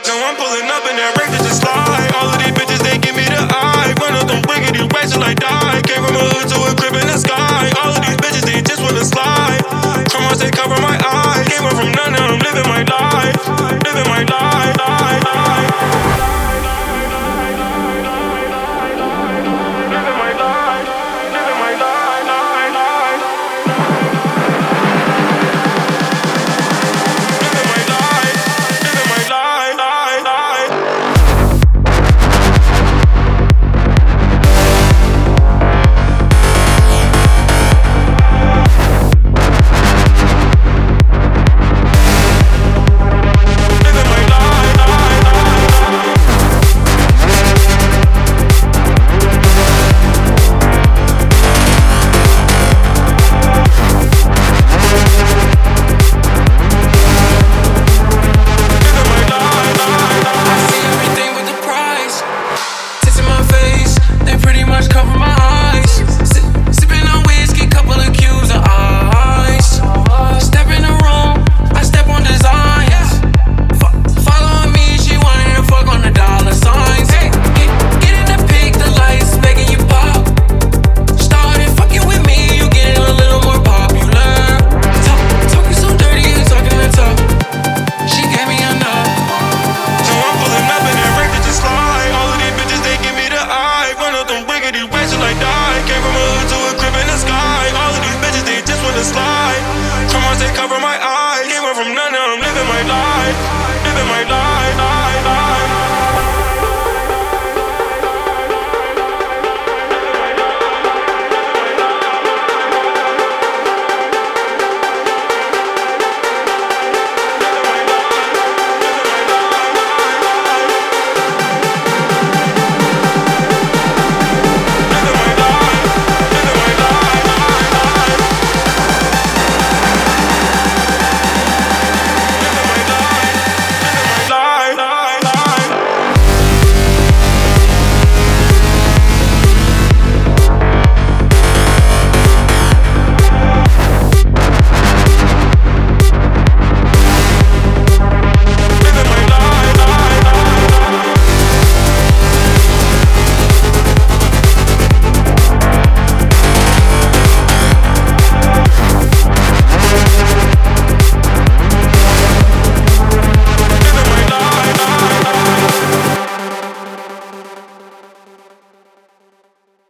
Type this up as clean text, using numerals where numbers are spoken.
Now I'm pulling up in that Wraith to slide. All of these bitches, they give me the eye. Run up them riggedy racks till I die. Came from a hood to a crib in the sky. All of these bitches, they just wanna slide. Chromos, they cover my eyes. Came up from none, now I'm living my life. Living my